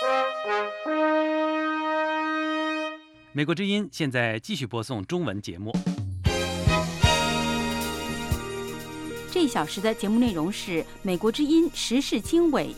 美国之音现在继续播送中文节目。 这一小时的节目内容是美国之音时事经纬。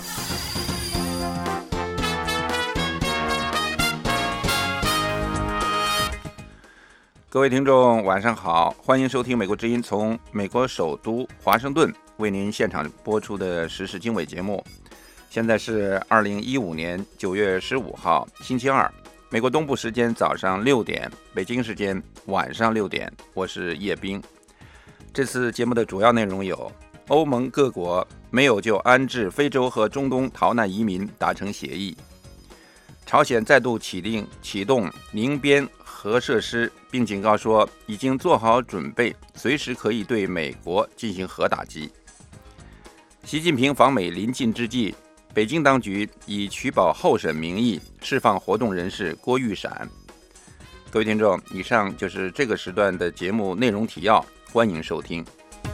各位听众晚上好，欢迎收听美国之音从美国首都华盛顿为您现场播出的时事经纬节目。现在是2015年9月15号星期二，美国东部时间早上6点，北京时间晚上6点，我是叶斌。这次节目的主要内容有：欧盟各国没有就安置非洲和中东逃难移民达成协议；朝鲜再度启动宁边核设施，并警告说已经做好准备，随时可以对美国进行核打击；习近平访美临近之际，北京当局以取保候审名义释放活动人士郭玉闪。各位听众，以上就是这个时段的节目内容提要，欢迎收听。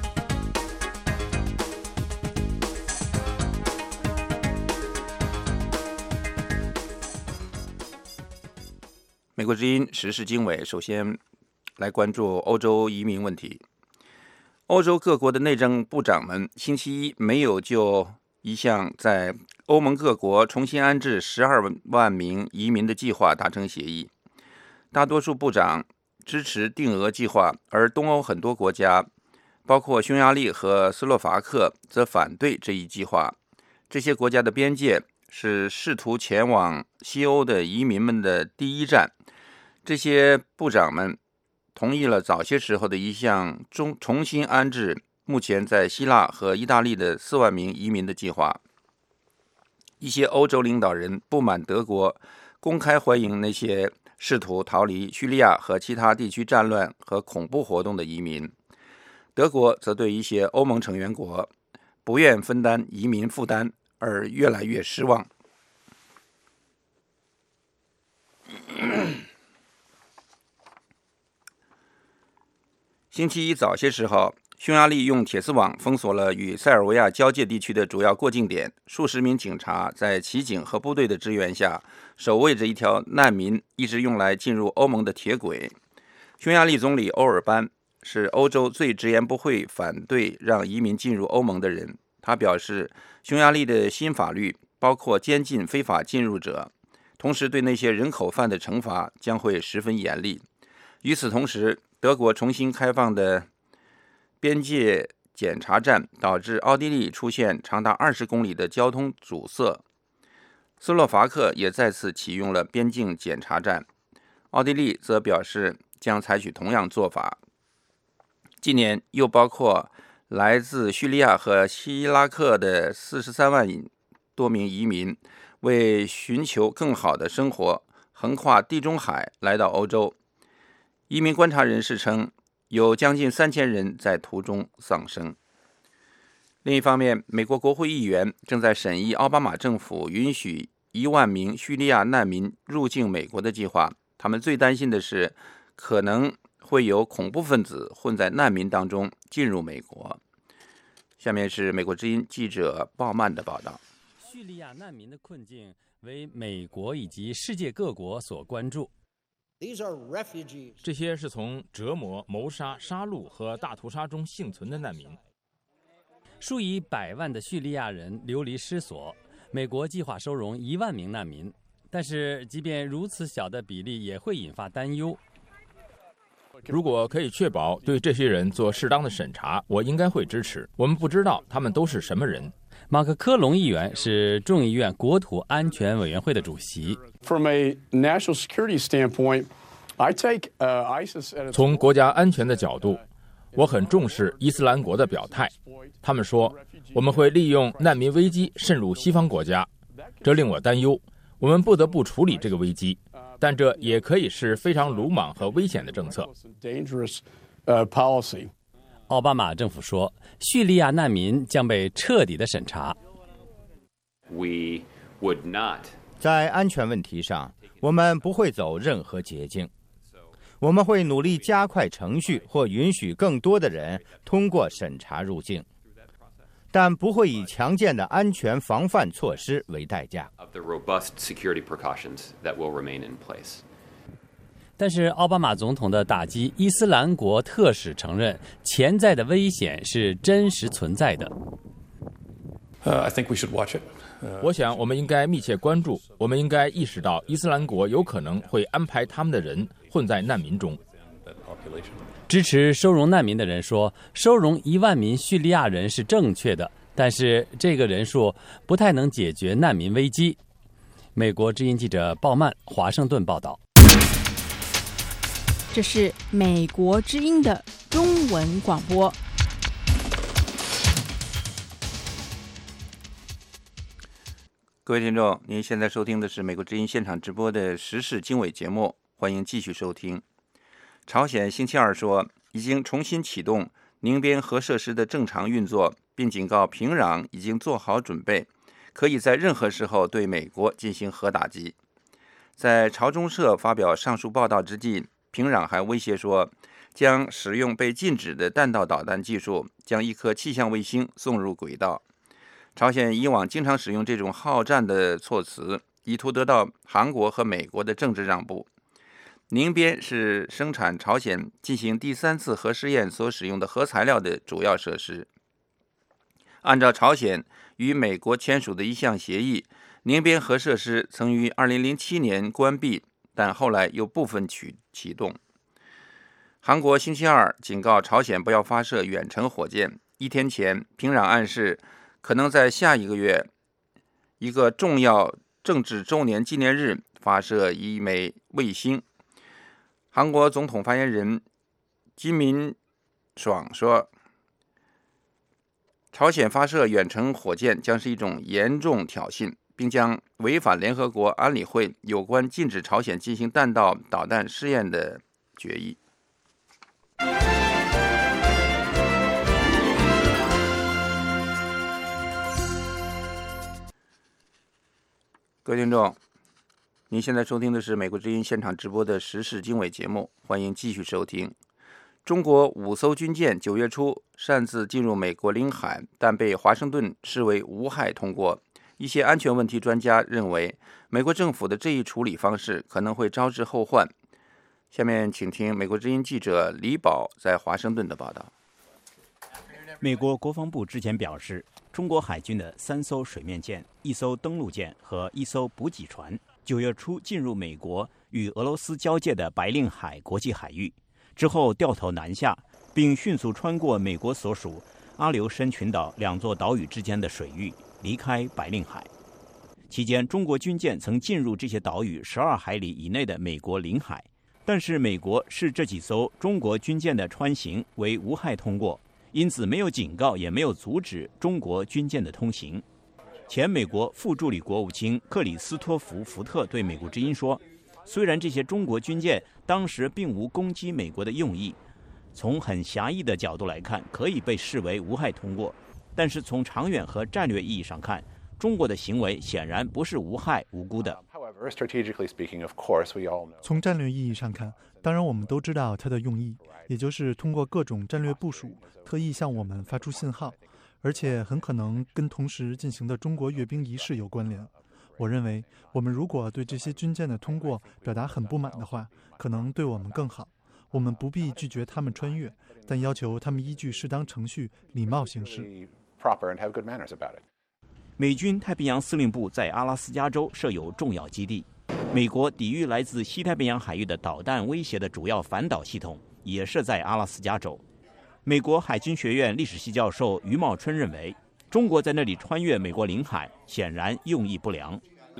美国之音时事经纬，首先来关注欧洲移民问题。欧洲各国的内政部长们星期一没有就一项在欧盟各国重新安置12万名移民的计划达成协议。大多数部长支持定额计划，而东欧很多国家，包括匈牙利和斯洛伐克，则反对这一计划。这些国家的边界是试图前往西欧的移民们的第一站。这些部长们同意了早些时候的一项重新安置目前在希腊和意大利的4万名移民的计划。一些欧洲领导人不满德国公开欢迎那些试图逃离叙利亚和其他地区战乱和恐怖活动的移民。德国则对一些欧盟成员国不愿分担移民负担而越来越失望。星期一早些时候，匈牙利用铁丝网封锁了与塞尔维亚交界地区的主要过境点，数十名警察在骑警和部队的支援下，守卫着一条难民一直用来进入欧盟的铁轨。匈牙利总理欧尔班是欧洲最直言不讳反对让移民进入欧盟的人。他表示，匈牙利的新法律包括监禁非法进入者，同时对那些人口犯的惩罚将会十分严厉。与此同时，德国重新开放的边界检查站导致奥地利出现长达20公里的交通阻塞。斯洛伐克也再次启用了边境检查站，奥地利则表示将采取同样做法。今年又包括来自叙利亚和希拉克的43万多名移民，为寻求更好的生活，横跨地中海来到欧洲。移民观察人士称，有将近3000人在途中丧生。另一方面，美国国会议员正在审议奥巴马政府允许1万名叙利亚难民入境美国的计划。他们最担心的是，可能会有恐怖分子混在难民当中进入美国。下面是美国之音记者鲍曼的报道。 叙利亚难民的困境为美国以及世界各国所关注。 这些是从折磨、谋杀、杀戮和大屠杀中幸存的难民。 数以百万的叙利亚人流离失所，美国计划收容1万名难民，但是即便如此小的比例也会引发担忧。 如果可以确保对这些人做适当的审查，我应该会支持。我们不知道他们都是什么人。 马克·科隆议员是众议院国土安全委员会的主席。 从国家安全的角度，我很重视伊斯兰国的表态。他们说我们会利用难民危机渗入西方国家，这令我担忧。我们不得不处理这个危机，但这也可以是非常鲁莽和危险的政策。 奥巴马政府说，叙利亚难民将被彻底的审查。 在安全问题上，我们不会走任何捷径。我们会努力加快程序或允许更多的人通过审查入境。 但不会以强健的安全防范措施为代价。 但是奥巴马总统的打击伊斯兰国特使承认，潜在的危险是真实存在的。 I think we should watch it. 我想我们应该密切关注，我们应该意识到伊斯兰国有可能会安排他们的人混在难民中。 支持收容难民的人说，收容1万名叙利亚人是正确的，但是这个人数不太能解决难民危机。美国之音记者鲍曼华盛顿报道。 这是美国之音的中文广播。 各位听众，您现在收听的是美国之音现场直播的时事经纬节目，欢迎继续收听。朝鲜星期二说，已经重新启动宁边核设施的正常运作，并警告平壤已经做好准备，可以在任何时候对美国进行核打击。在朝中社发表上述报道之际，平壤还威胁说，将使用被禁止的弹道导弹技术，将一颗气象卫星送入轨道。朝鲜以往经常使用这种好战的措辞，以图得到韩国和美国的政治让步。宁边是生产朝鲜进行第3次核试验所使用的核材料的主要设施。按照朝鲜与美国签署的一项协议，宁边核设施曾于2007年关闭，但后来又部分启动。韩国星期二警告朝鲜不要发射远程火箭。1天前，平壤暗示可能在下一个月一个重要政治周年纪念日发射1枚卫星。韩国总统发言人金民爽说，朝鲜发射远程火箭将是一种严重挑衅，并将违反联合国安理会有关禁止朝鲜进行弹道导弹试验的决议。各位听众，您现在收听的是美国之音现场直播的时事经纬节目，欢迎继续收听。中国5艘军舰9月初擅自进入美国领海，但被华盛顿视为无害通过。一些安全问题专家认为，美国政府的这一处理方式可能会招致后患。下面请听美国之音记者李宝在华盛顿的报道。 美国国防部之前表示，中国海军的3艘水面舰、1艘登陆舰和1艘补给船9月初进入美国与俄罗斯交界的白令海国际海域，之后掉头南下，并迅速穿过美国所属阿留申群岛2座岛屿之间的水域，离开白令海。期间，中国军舰曾进入这些岛屿12海里以内的美国领海，但是美国视这几艘中国军舰的穿行为无害通过，因此没有警告也没有阻止中国军舰的通行。前美国副助理国务卿克里斯托弗·福特对美国之音说，虽然这些中国军舰当时并无攻击美国的用意，从很狭义的角度来看可以被视为无害通过，但是从长远和战略意义上看，中国的行为显然不是无害无辜的。 从战略意义上看，当然我们都知道它的用意，也就是通过各种战略部署特意向我们发出信号，而且很可能跟同时进行的中国阅兵仪式有关联。我认为我们如果对这些军舰的通过表达很不满的话，可能对我们更好。我们不必拒绝他们穿越，但要求他们依据适当程序礼貌行事。 美军太平洋司令部在阿拉斯加州设有重要基地，美国抵御来自西太平洋海域的导弹威胁的主要反导系统也设在阿拉斯加州。美国海军学院历史系教授于茂春认为，中国在那里穿越美国领海显然用意不良。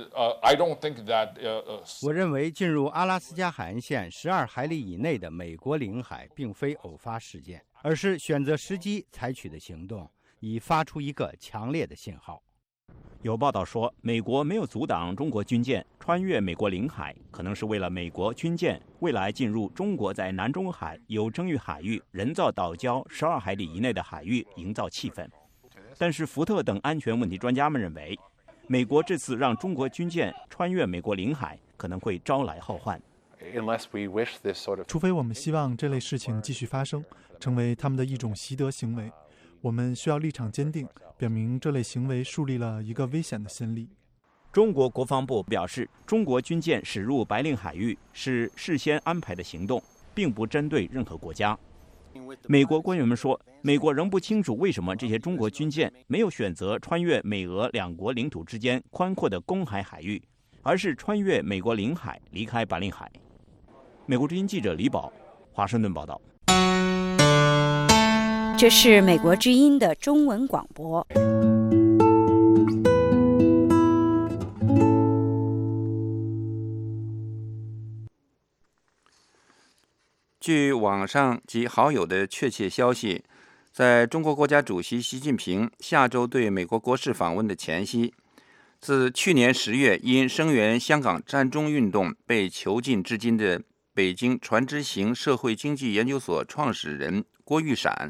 我认为进入阿拉斯加海岸线12海里以内的美国领海并非偶发事件，而是选择时机采取的行动，以发出一个强烈的信号。 有报道说，美国没有阻挡中国军舰穿越美国领海，可能是为了美国军舰未来进入中国在南中海有争议海域人造岛礁12海里以内的海域营造气氛。但是福特等安全问题专家们认为，美国这次让中国军舰穿越美国领海可能会招来后患。 除非我们希望这类事情继续发生，成为他们的一种习得行为。 我们需要立场坚定，表明这类行为树立了一个危险的先例。 中国国防部表示，中国军舰驶入白令海域是事先安排的行动，并不针对任何国家。美国官员们说，美国仍不清楚为什么这些中国军舰没有选择穿越美俄两国领土之间宽阔的公海海域，而是穿越美国领海离开白令海。美国之音记者李宝，华盛顿报道。 这是美国之音的中文广播。 据网上及好友的确切消息，在中国国家主席习近平下周对美国国事访问的前夕，自去年10月因声援香港占中运动被囚禁至今的北京船只型社会经济研究所创始人郭玉闪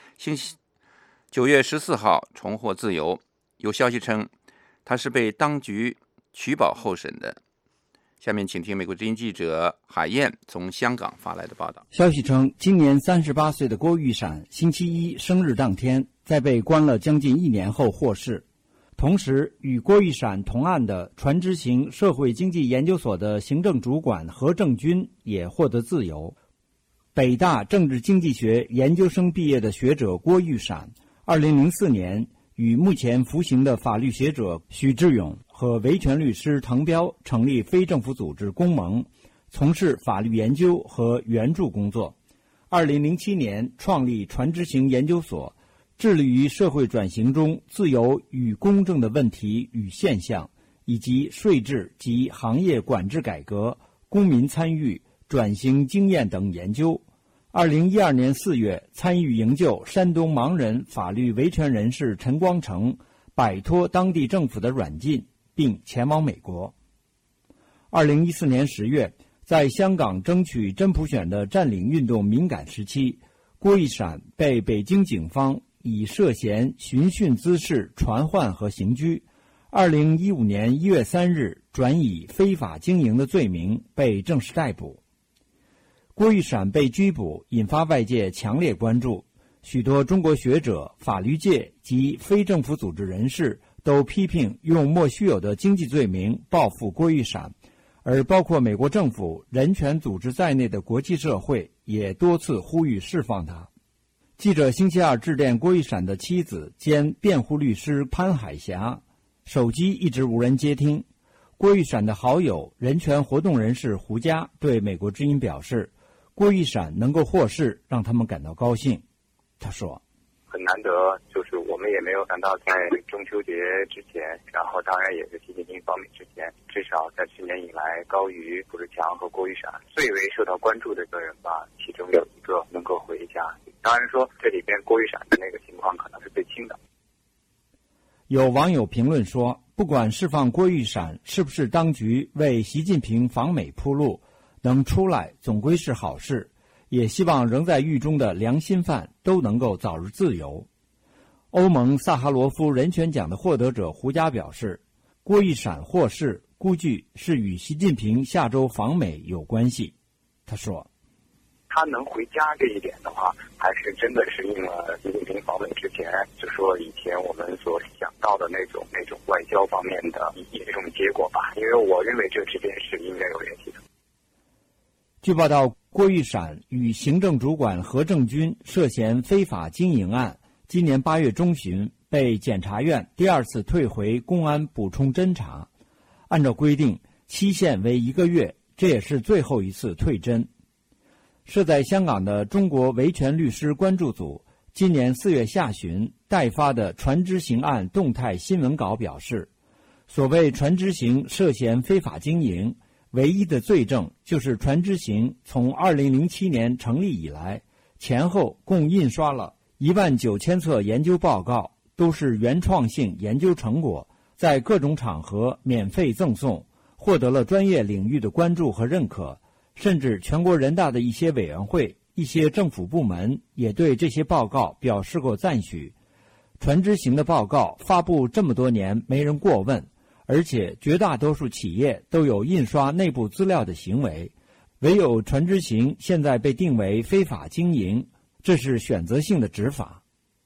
，9月14号重获自由。有消息称，他是被当局取保候审的。下面请听美国之音记者海燕从香港发来的报道。 消息称，今年38岁的郭玉闪星期一生日当天，在被关了将近1年后获释。同时，与郭玉闪同案的船只型社会经济研究所的行政主管何正军也获得自由。北大政治经济学研究生毕业的学者郭玉闪，2004年与目前服刑的法律学者许志勇和维权律师滕彪成立非政府组织公盟，从事法律研究和援助工作。2007年创立船只型研究所，致力于社会转型中自由与公正的问题与现象，以及税制及行业管制改革、公民参与、转型经验等研究。2012年4月，参与营救山东盲人法律维权人士陈光诚，摆脱当地政府的软禁，并前往美国。2014年10月，在香港争取真普选的占领运动敏感时期，郭玉闪被北京警方以涉嫌寻衅滋事、传唤和刑拘。2015年1月3日，转以非法经营的罪名被正式逮捕。郭玉闪被拘捕，引发外界强烈关注。许多中国学者、法律界及非政府组织人士都批评用莫须有的经济罪名报复郭玉闪，而包括美国政府、人权组织在内的国际社会也多次呼吁释放他。记者星期二致电郭玉闪的妻子兼辩护律师潘海霞，手机一直无人接听。郭玉闪的好友、人权活动人士胡佳对美国之音表示，郭玉闪能够获释，让他们感到高兴。他说：“ 很难得，就是我们也没有想到在中秋节之前，然后当然也是习近平访美之前，至少在去年以来高于胡志强和郭玉闪最为受到关注的个人吧。其中有一个能够回家，当然说这里边郭玉闪的那个情况可能是最轻的。” 有网友评论说，不管释放郭玉闪是不是当局为习近平访美铺路，能出来总归是好事，也希望仍在狱中的良心犯都能够早日自由。欧盟萨哈罗夫人权奖的获得者胡佳表示，郭玉闪获释估计是与习近平下周访美有关系。他说， 他能回家这一点的话，还是真的是应了习近平访美之前就说以前我们所想到的那种外交方面的一种结果吧，因为我认为这之间是应该有联系的。 据报道，郭玉闪与行政主管何正军涉嫌非法经营案，今年8月中旬被检察院第二次退回公安补充侦查，按照规定期限为1个月，这也是最后一次退侦。设在香港的中国维权律师关注组今年4月下旬代发的船只型案动态新闻稿表示，所谓船只型涉嫌非法经营，唯一的罪证就是船只型从2007年成立以来，前后共印刷了19000册研究报告，都是原创性研究成果，在各种场合免费赠送，获得了专业领域的关注和认可，甚至全国人大的一些委员会、一些政府部门也对这些报告表示过赞许。船只型的报告发布这么多年没人过问，而且绝大多数企业都有印刷内部资料的行为，唯有船只型现在被定为非法经营，这是选择性的执法。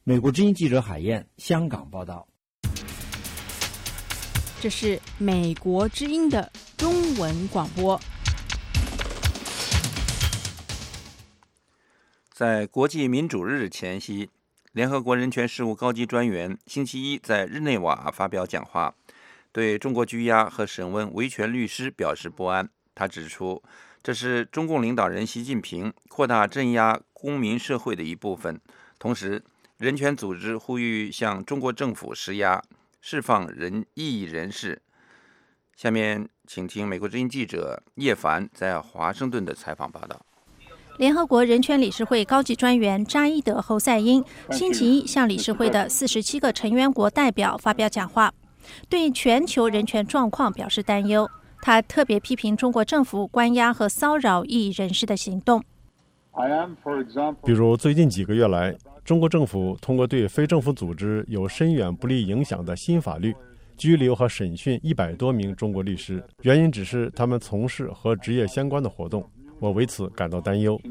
美国之音记者海燕，香港报道。 这是美国之音的中文广播。 在国际民主日前夕，联合国人权事务高级专员星期一在日内瓦发表讲话，对中国拘押和审问维权律师表示不安。他指出，这是中共领导人习近平扩大镇压公民社会的一部分。同时，人权组织呼吁向中国政府施压，释放异议人士。下面请听美国之音记者叶凡在华盛顿的采访报道。 联合国人权理事会高级专员扎伊德·侯赛因星期一向理事会的47个成员国代表发表讲话，对全球人权状况表示担忧。他特别批评中国政府关押和骚扰异议人士的行动。 比如最近几个月来，中国政府通过对非政府组织有深远不利影响的新法律，拘留和审讯100多名中国律师，原因只是他们从事和职业相关的活动。我为此感到担忧。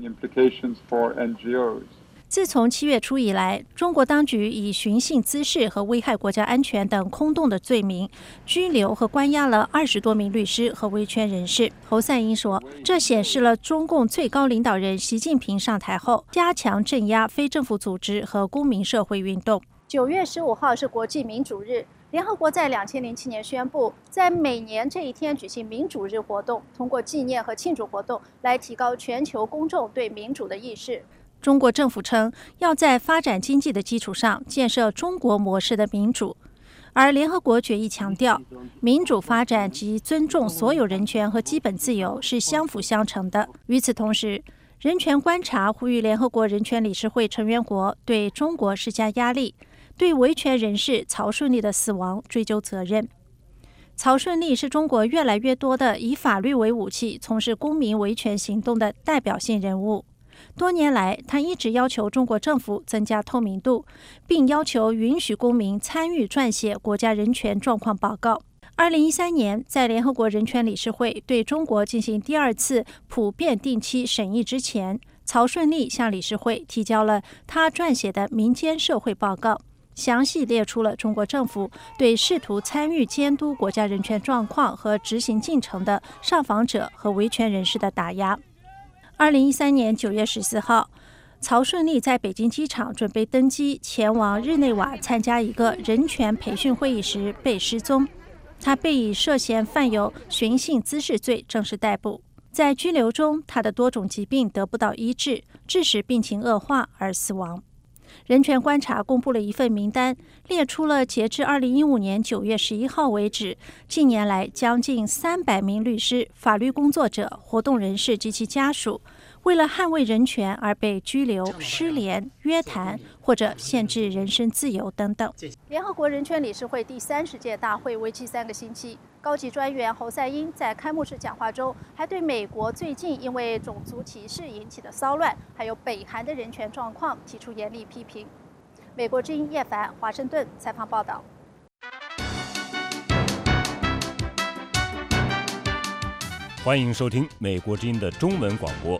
自从7月初以来，中国当局以寻衅滋事和危害国家安全等空洞的罪名，拘留和关押了20多名律师和维权人士。侯赛因说，这显示了中共最高领导人习近平上台后，加强镇压非政府组织和公民社会运动。9月15号是国际民主日。联合国在2007年宣布，在每年这一天举行民主日活动，通过纪念和庆祝活动来提高全球公众对民主的意识。中国政府称，要在发展经济的基础上建设中国模式的民主，而联合国决议强调，民主发展及尊重所有人权和基本自由是相辅相成的。与此同时，人权观察呼吁联合国人权理事会成员国对中国施加压力，对维权人士曹顺利的死亡追究责任。曹顺利是中国越来越多的以法律为武器从事公民维权行动的代表性人物。多年来，他一直要求中国政府增加透明度，并要求允许公民参与撰写国家人权状况报告。2013年，在联合国人权理事会对中国进行第2次普遍定期审议之前，曹顺利向理事会提交了他撰写的民间社会报告，详细列出了中国政府对试图参与监督国家人权状况和执行进程的上访者和维权人士的打压。2013年9月14号，曹顺利在北京机场准备登机前往日内瓦参加一个人权培训会议时被失踪，他被以涉嫌犯有寻衅滋事罪正式逮捕。在拘留中，他的多种疾病得不到医治，致使病情恶化而死亡。人权观察公布了一份名单，列出了截至2015年9月11号为止，近年来将近300名律师、法律工作者、活动人士及其家属，为了捍卫人权而被拘留、失联、约谈或者限制人身自由等等。联合国人权理事会第30届大会为期3个星期。高级专员侯赛因在开幕式讲话中，还对美国最近因为种族歧视引起的骚乱，还有北韩的人权状况提出严厉批评。美国之音叶凡，华盛顿采访报道。 欢迎收听美国之音的中文广播。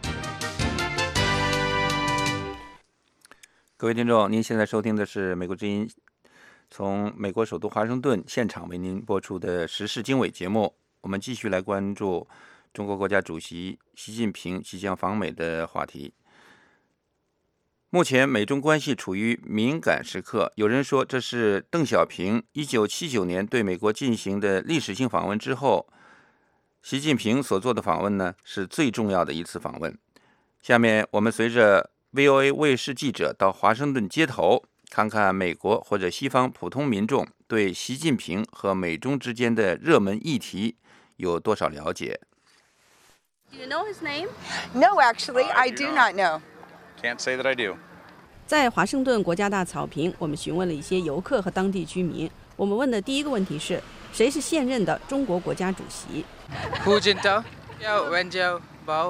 各位听众，您现在收听的是美国之音从美国首都华盛顿现场为您播出的时事经纬节目。我们继续来关注中国国家主席习近平即将访美的话题。目前美中关系处于敏感时刻，有人说这是邓小平1979年对美国进行的历史性访问之后，习近平所做的访问呢是最重要的一次访问。下面我们随着 VOA 卫视记者到华盛顿街头，看看美国或者西方普通民众对习近平和美中之间的热门议题有多少了解。 Do you know his name? No, actually, I do not know. Can't say that I do. 在华盛顿国家大草坪，我们询问了一些游客和当地居民。我们问的第一个问题是：谁是现任的中国国家主席？ Hu Jintao, Wen Jiabao.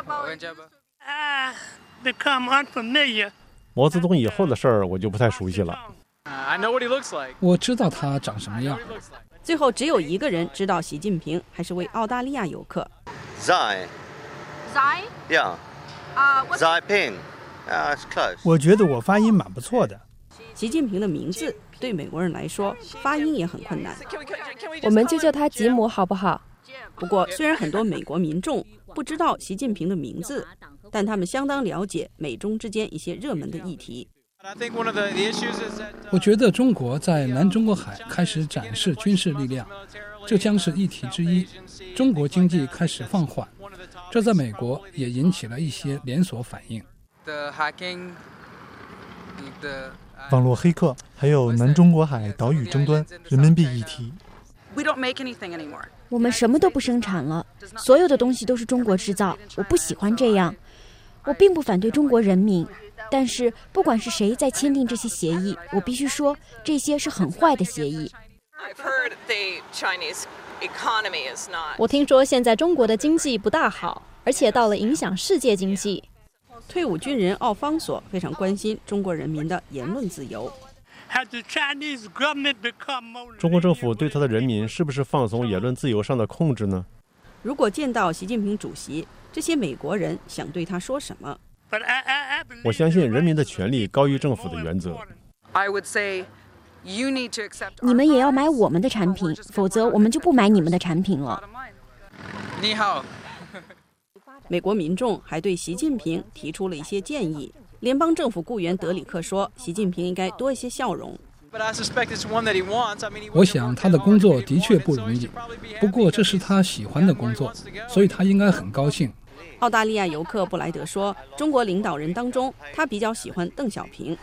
Become unfamiliar. 毛泽东以后的事儿我就不太熟悉了。 I know what he looks like. 我知道他长什么样。 最后只有一个人知道习近平，还是位澳大利亚游客。 Xi. Yeah. Xi Ping. It's close. 我觉得我发音蛮不错的。 习近平的名字对美国人来说发音也很困难。 我们就叫他吉姆好不好？ 不过，虽然很多美国民众不知道习近平的名字，但他们相当了解美中之间一些热门的议题。 我觉得中国在南中国海开始展示军事力量，这将是议题之一。中国经济开始放缓，这在美国也引起了一些连锁反应。 网络黑客，还有南中国海岛屿争端、人民币议题。 我们什么都不生产了，所有的东西都是中国制造。我不喜欢这样。我并不反对中国人民，但是不管是谁在签订这些协议，我必须说这些是很坏的协议。 我听说现在中国的经济不大好，而且到了影响世界经济。 退伍军人奥方索非常关心中国人民的言论自由。 中国政府对他的人民是不是放松言论自由上的控制呢？ 如果见到习近平主席，这些美国人想对他说什么？ 我相信人民的权利高于政府的原则。 你们也要买我们的产品，否则我们就不买你们的产品了。 你好。 美国民众还对习近平提出了一些建议。联邦政府雇员德里克说，习近平应该多一些笑容。 我想他的工作的确不容易，不过这是他喜欢的工作，所以他应该很高兴。 澳大利亚游客布莱德说，中国领导人当中，他比较喜欢邓小平。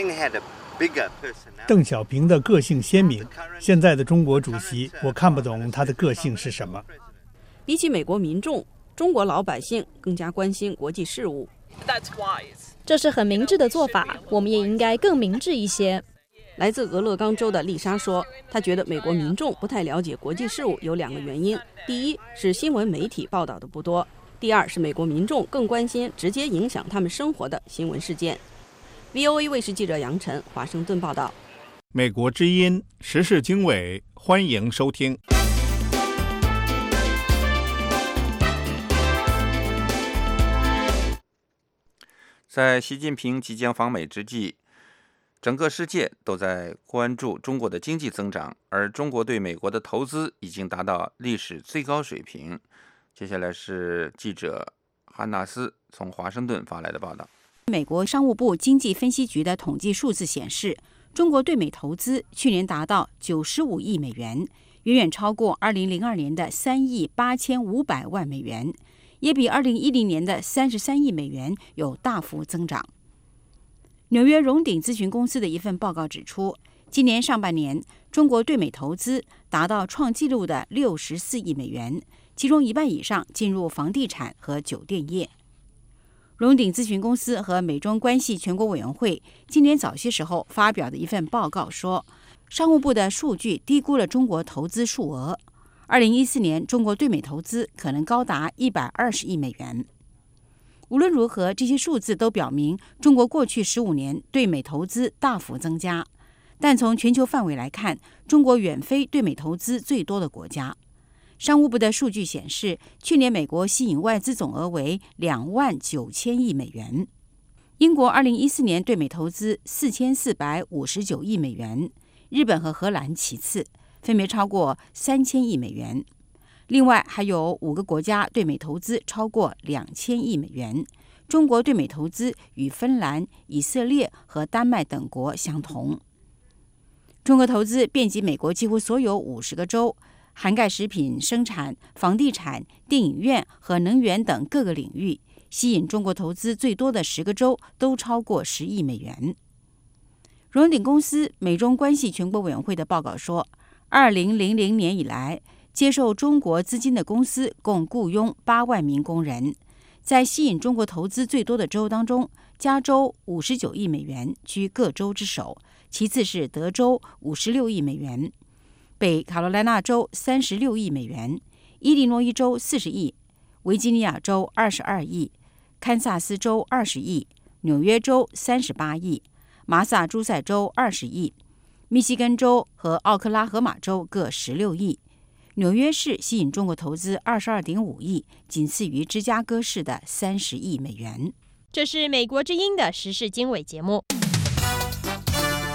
邓小平的个性鲜明，现在的中国主席，我看不懂他的个性是什么。 比起美国民众，中国老百姓更加关心国际事务。 这是很明智的做法，我们也应该更明智一些。 来自俄勒冈州的丽莎说，她觉得美国民众不太了解国际事务有2个原因：第一是新闻媒体报道的不多；第二是美国民众更关心直接影响他们生活的新闻事件。VOA 卫视记者杨晨，华盛顿报道。 美国之音时事经纬，欢迎收听。 在习近平即将访美之际，整个世界都在关注中国的经济增长，而中国对美国的投资已经达到历史最高水平。接下来是记者汉纳斯从华盛顿发来的报道。 美国商务部经济分析局的统计数字显示，中国对美投资去年达到95亿美元，远远超过2002年的3亿8500万美元，也比2010年的33亿美元有大幅增长。纽约荣鼎咨询公司的一份报告指出，今年上半年中国对美投资达到创纪录的64亿美元，其中一半以上进入房地产和酒店业。荣鼎咨询公司和美中关系全国委员会今年早些时候发表的一份报告说，商务部的数据低估了中国投资数额。2014年，中国对美投资可能高达120亿美元。无论如何，这些数字都表明中国过去15年对美投资大幅增加。但从全球范围来看，中国远非对美投资最多的国家。商务部的数据显示，去年美国吸引外资总额为29000亿美元。英国2014年对美投资4459亿美元，日本和荷兰其次，分别超过3000亿美元。另外还有5个国家对美投资超过2000亿美元。中国对美投资与芬兰、以色列和丹麦等国相同。中国投资遍及美国几乎所有50个州，涵盖食品生产、房地产、电影院和能源等各个领域。吸引中国投资最多的10个州都超过10亿美元。荣鼎公司美中关系全国委员会的报告说，2000年以来，接受中国资金的公司共雇佣8万名工人。在吸引中国投资最多的州当中，加州59亿美元居各州之首，其次是德州56亿美元，北卡罗来纳州36亿美元，伊利诺伊州40亿，维吉尼亚州22亿，堪萨斯州20亿，纽约州38亿，马萨诸塞州20亿，密西根州和奥克拉荷马州各16亿。纽约市吸引中国投资22.5亿，仅次于芝加哥市的30亿美元。 这是美国之音的时事经纬节目。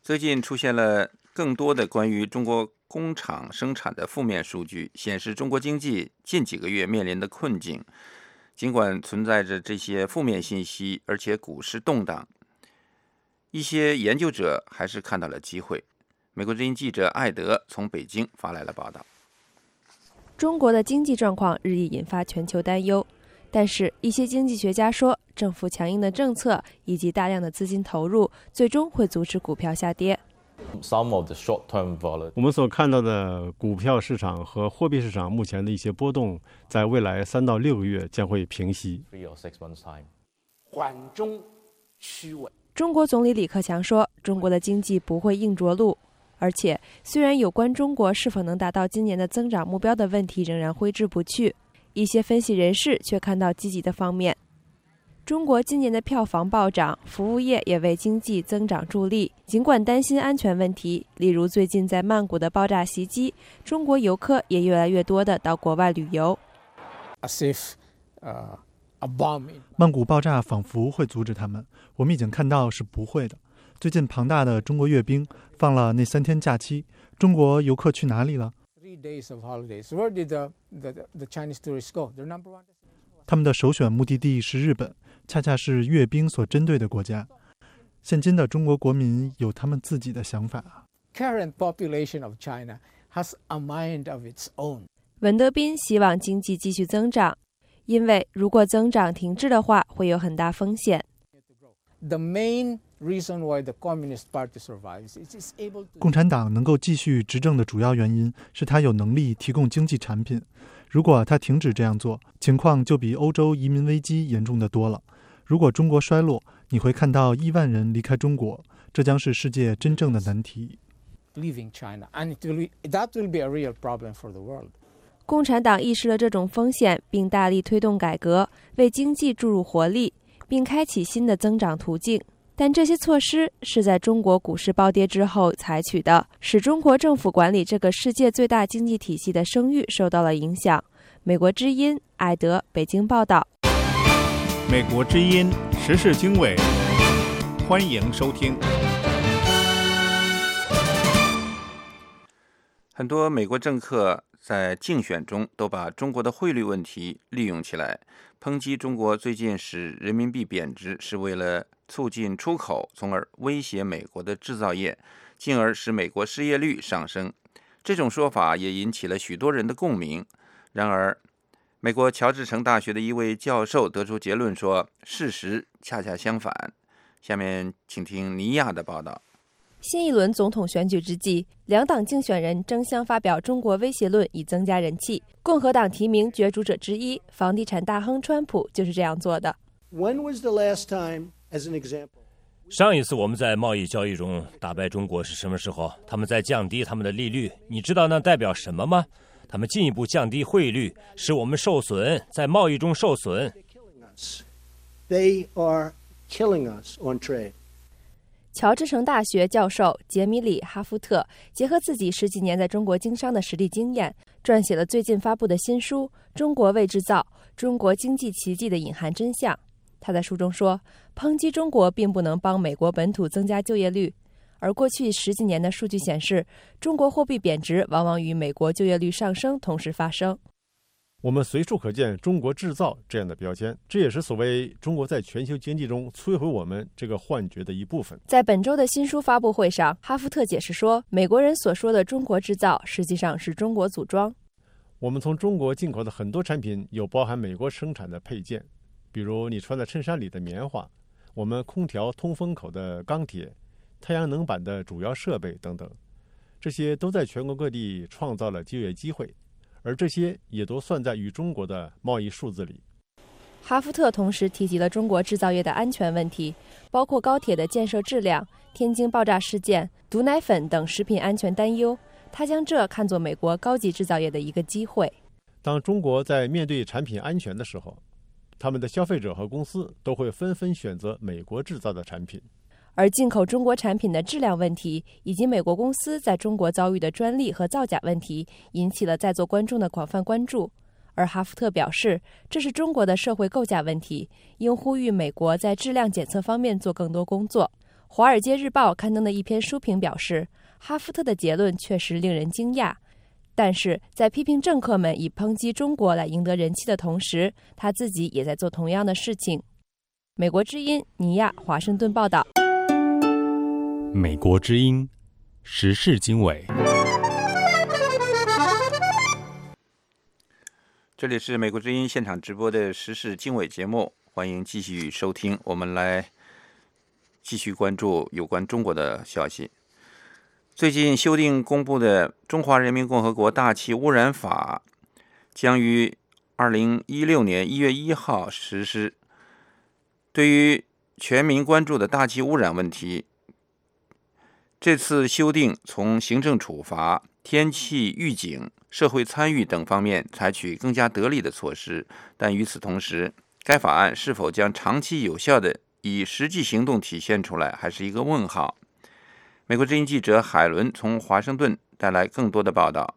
最近出现了更多的关于中国工厂生产的负面数据，显示中国经济近几个月面临的困境。尽管存在着这些负面信息，而且股市动荡，一些研究者还是看到了机会。美国之音记者艾德从北京发来了报道。 中国的经济状况日益引发全球担忧，但是一些经济学家说，政府强硬的政策以及大量的资金投入，最终会阻止股票下跌。 我们所看到的股票市场和货币市场目前的一些波动，在未来3到6个月将会平息。 缓中趋稳。 中国总理李克强说，中国的经济不会硬着陆，而且虽然有关中国是否能达到今年的增长目标的问题仍然挥之不去，一些分析人士却看到积极的方面。中国今年的票房暴涨，服务业也为经济增长助力。尽管担心安全问题，例如最近在曼谷的爆炸袭击，中国游客也越来越多的到国外旅游。 曼谷爆炸仿佛会阻止他们，我们已经看到是不会的。最近庞大的中国阅兵放了那3天假期，中国游客去哪里了？他们的首选目的地是日本，恰恰是阅兵所针对的国家。现今的中国国民有他们自己的想法。 文德斌希望经济继续增长，因为如果增长停滞的话，会有很大风险。 共产党能够继续执政的主要原因是他有能力提供经济产品。如果他停止这样做，情况就比欧洲移民危机严重的多了。如果中国衰落，你会看到亿万人离开中国，这将是世界真正的难题。 共产党意识了这种风险，并大力推动改革，为经济注入活力，并开启新的增长途径。但这些措施是在中国股市暴跌之后采取的，使中国政府管理这个世界最大经济体系的声誉受到了影响。美国之音艾德北京报道。 美国之音时事经纬，欢迎收听。 很多美国政客在竞选中都把中国的汇率问题利用起来，抨击中国最近使人民币贬值是为了促进出口，从而威胁美国的制造业，进而使美国失业率上升。这种说法也引起了许多人的共鸣。然而，美国乔治城大学的一位教授得出结论说，事实恰恰相反。下面请听尼亚的报道。 新一轮总统选举之际，两党竞选人争相发表中国威胁论以增加人气。共和党提名角逐者之一，房地产大亨川普就是这样做的。 上一次我们在贸易交易中打败中国是什么时候？他们在降低他们的利率，你知道那代表什么吗？他们进一步降低汇率，使我们受损，在贸易中受损。 乔治城大学教授杰米里·哈夫特结合自己10几年在中国经商的实地经验，撰写了最近发布的新书《中国未制造：中国经济奇迹的隐含真相》。他在书中说，抨击中国并不能帮美国本土增加就业率，而过去10几年的数据显示，中国货币贬值往往与美国就业率上升同时发生。 我们随处可见中国制造这样的标签，这也是所谓中国在全球经济中摧毁我们这个幻觉的一部分。 在本周的新书发布会上，哈夫特解释说，美国人所说的中国制造实际上是中国组装。 我们从中国进口的很多产品有包含美国生产的配件，比如你穿在衬衫里的棉花，我们空调通风口的钢铁，太阳能板的主要设备等等，这些都在全国各地创造了就业机会，而这些也都算在与中国的贸易数字里。 哈夫特同时提及了中国制造业的安全问题，包括高铁的建设质量、天津爆炸事件、毒奶粉等食品安全担忧。他将这看作美国高级制造业的一个机会。 当中国在面对产品安全的时候，他们的消费者和公司都会纷纷选择美国制造的产品。 而进口中国产品的质量问题，以及美国公司在中国遭遇的专利和造假问题，引起了在座观众的广泛关注。而哈夫特表示，这是中国的社会构架问题，应呼吁美国在质量检测方面做更多工作。 华尔街日报刊登的一篇书评表示，哈夫特的结论确实令人惊讶，但是在批评政客们以抨击中国来赢得人气的同时，他自己也在做同样的事情。美国之音尼亚华盛顿报道。 美国之音时事经纬， 这里是美国之音现场直播的时事经纬节目，欢迎继续收听。我们来继续关注有关中国的消息。最近修订公布的《中华人民共和国大气污染法》将于2016年1月1号实施。对于全民关注的大气污染问题，这次修订从行政处罚、天气预警、社会参与等方面采取更加得力的措施，但与此同时，该法案是否将长期有效地以实际行动体现出来，还是一个问号。美国之音记者海伦从华盛顿带来更多的报道。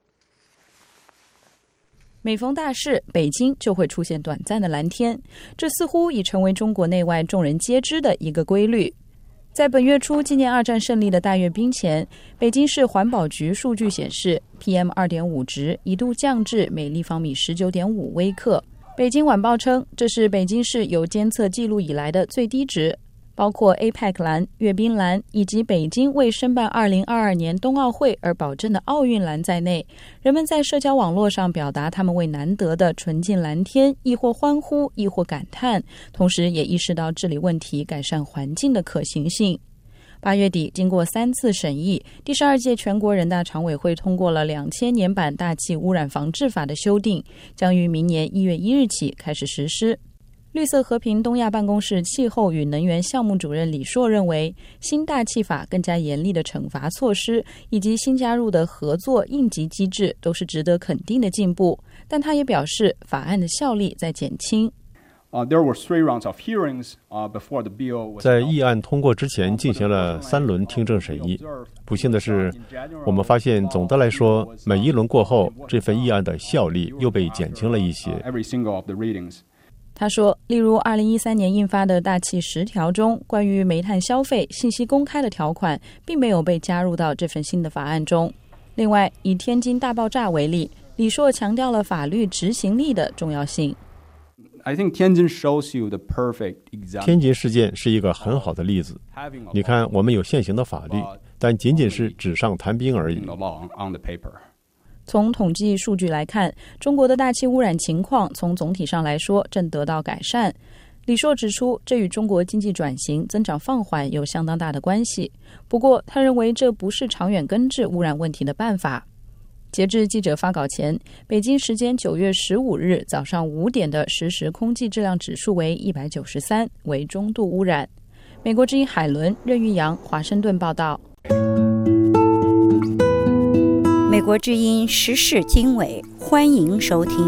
每逢大事，北京就会出现短暂的蓝天，这似乎已成为中国内外众人皆知的一个规律。在本月初纪念2战胜利的大阅兵前，北京市环保局数据显示 PM2.5 值一度降至每立方米 19.5 微克。北京晚报称，这是北京市有监测记录以来的最低值。包括 APEC 蓝、阅兵蓝以及北京为申办2022年冬奥会而保证的奥运蓝在内，人们在社交网络上表达他们为难得的纯净蓝天亦或欢呼亦或感叹，同时也意识到治理问题、改善环境的可行性。8月底，经过3次审议，第12届全国人大常委会通过了2000年版大气污染防治法的修订，将于明年1月1日起开始实施。绿色和平东亚办公室气候与能源项目主任李硕认为，新大气法更加严厉的惩罚措施以及新加入的合作应急机制都是值得肯定的进步，但他也表示法案的效力在减轻。 在议案通过之前进行了3轮听证审议。不幸的是，我们发现总的来说，每一轮过后，这份议案的效力又被减轻了一些。 他说，例如2013年印发的大气10条中，关于煤炭消费信息公开的条款并没有被加入到这份新的法案中。另外，以天津大爆炸为例，李硕强调了法律执行力的重要性。 天津事件是一个很好的例子。你看，我们有现行的法律，但仅仅是纸上谈兵而已。 从统计数据来看，中国的大气污染情况从总体上来说正得到改善。李硕指出，这与中国经济转型、增长放缓有相当大的关系。不过，他认为这不是长远根治污染问题的办法。截至记者发稿前，北京时间9月15日早上5点的实时空气质量指数为193，为中度污染。美国之音海伦、任玉阳，华盛顿报道。 美国之音时事经纬，欢迎收听。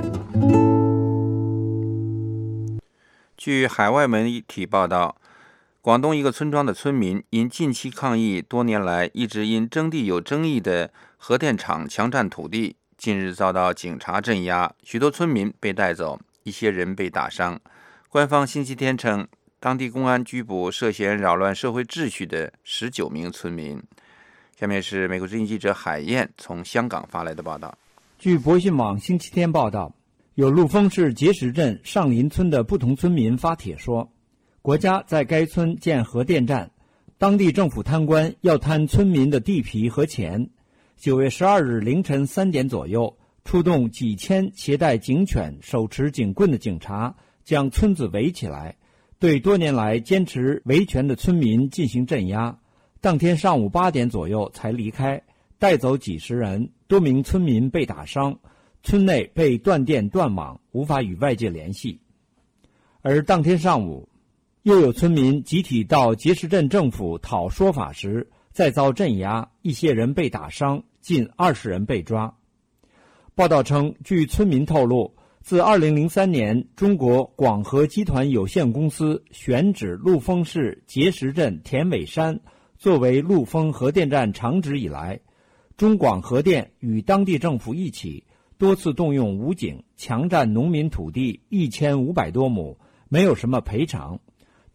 据海外媒体报道，广东一个村庄的村民因近期抗议多年来一直因征地有争议的核电厂强占土地，近日遭到警察镇压，许多村民被带走，一些人被打伤。官方星期天称，当地公安拘捕涉嫌扰乱社会秩序的19名村民。下面是美国之音记者海燕从香港发来的报道。 据博讯网星期天报道，有陆丰市碣石镇上林村的不同村民发帖说，国家在该村建核电站，当地政府贪官要贪村民的地皮和钱。9月12日凌晨3点左右，出动几千携带警犬、手持警棍的警察，将村子围起来，对多年来坚持维权的村民进行镇压。当天上午8点左右才离开，带走几十人，多名村民被打伤，村内被断电断网，无法与外界联系。而当天上午，又有村民集体到碣石镇政府讨说法时，再遭镇压，一些人被打伤，近20人被抓。报道称，据村民透露，自2003年中国广核集团有限公司选址陆丰市碣石镇田尾山作为陆丰核电站场址以来，中广核电与当地政府一起多次动用武警强占农民土地1500多亩，没有什么赔偿。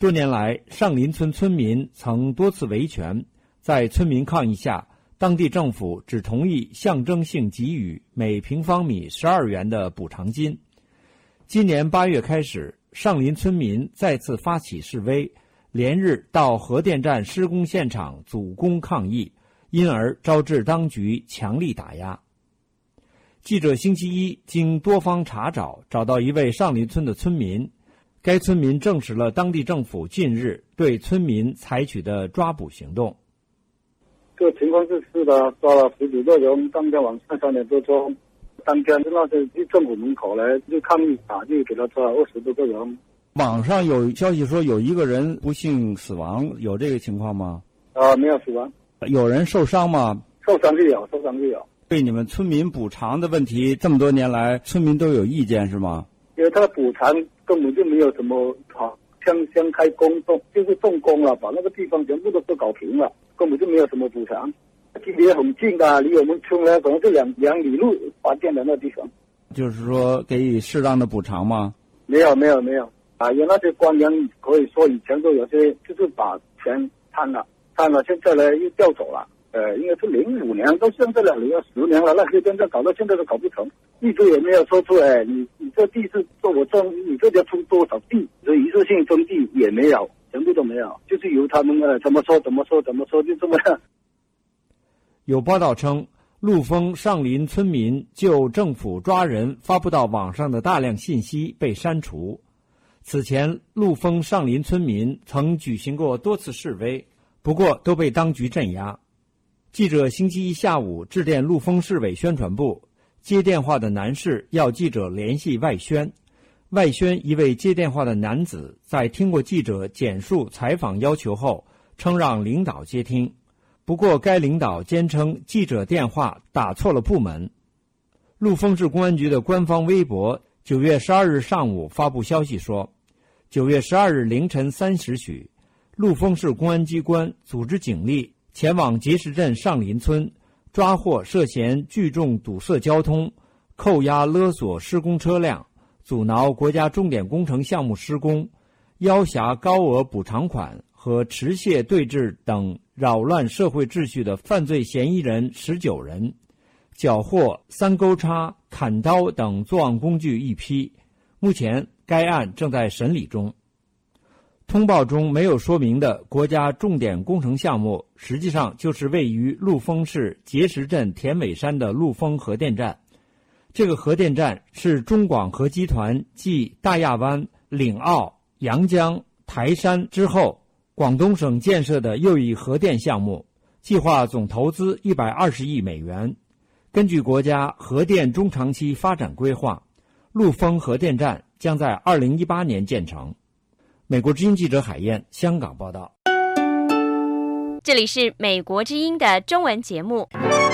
多年来，上林村村民曾多次维权，在村民抗议下，当地政府只同意象征性给予每平方米12元的补偿金。今年8月开始，上林村民再次发起示威，连日到核电站施工现场阻攻抗议，因而招致当局强力打压。记者星期一经多方查找到一位上林村的村民，该村民证实了当地政府近日对村民采取的抓捕行动。 这个情况是的，抓了10几个人，当天晚上3点多钟，当天那是去政府门口来就抗议就给他抓了20多个人。 网上有消息说有一个人不幸死亡，有这个情况吗？ 没有死亡。 有人受伤吗？ 受伤就有。 对你们村民补偿的问题，这么多年来村民都有意见是吗？ 因为他的补偿根本就没有什么好，先开工动就是动工了，把那个地方全部都搞平了，根本就没有什么补偿。距离很近的，离我们村呢可能是2里路发电的那地方。就是说给予适当的补偿吗？没有。有那些官员可以说以前都有些就是把钱贪了，现在呢又调走了。应该是05年到现在了，10年了，那些现在搞到现在都搞不成，一直也没有说出你这地是做我种，你这家出多少地，所以一次性征地也没有，全部都没有，就是由他们怎么说就这么样。有报道称，陆丰上林村民就政府抓人发布到网上的大量信息被删除。此前，陆丰上林村民曾举行过多次示威，不过都被当局镇压。记者星期一下午致电陆丰市委宣传部，接电话的男士要记者联系外宣。外宣一位接电话的男子在听过记者简述采访要求后，称让领导接听。不过该领导坚称记者电话打错了部门。陆丰市公安局的官方微博9月12日上午发布消息说，9月12日凌晨3时许，陆丰市公安机关组织警力前往碣石镇上林村，抓获涉嫌聚众堵塞交通、扣押勒索施工车辆、阻挠国家重点工程项目施工、要挟高额补偿款和持械对峙等扰乱社会秩序的犯罪嫌疑人19人，缴获3钩叉、砍刀等作案工具1批。目前该案正在审理中。通报中没有说明的国家重点工程项目，实际上就是位于陆丰市碣石镇田尾山的陆丰核电站。这个核电站是中广核集团继大亚湾、岭澳、阳江、台山之后，广东省建设的又一核电项目，计划总投资120亿美元。根据国家核电中长期发展规划，陆丰核电站将在2018年建成。美国之音记者海燕，香港报道。 这里是美国之音的中文节目。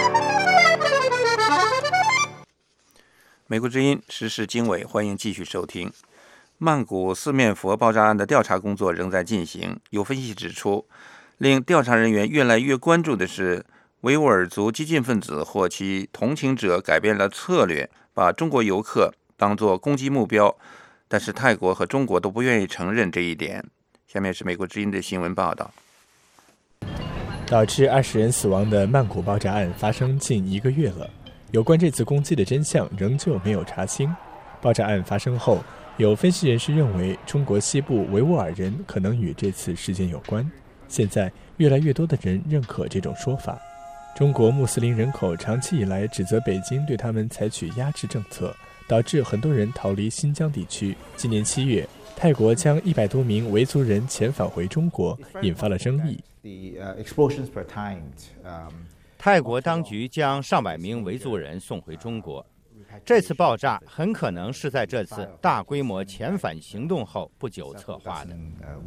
美国之音时事经纬，欢迎继续收听。曼谷四面佛爆炸案的调查工作仍在进行。有分析指出，令调查人员越来越关注的是，维吾尔族激进分子或其同情者改变了策略，把中国游客当作攻击目标。但是泰国和中国都不愿意承认这一点。下面是美国之音的新闻报道。 导致20人死亡的曼谷爆炸案发生近1个月了，有关这次攻击的真相仍旧没有查清。爆炸案发生后，有分析人士认为中国西部维吾尔人可能与这次事件有关。现在越来越多的人认可这种说法。中国穆斯林人口长期以来指责北京对他们采取压制政策，导致很多人逃离新疆地区。今年7月，泰国将100多名维族人遣返回中国，引发了争议。 泰国当局将上百名维族人送回中国。这次爆炸很可能是在这次大规模遣返行动后不久策划的。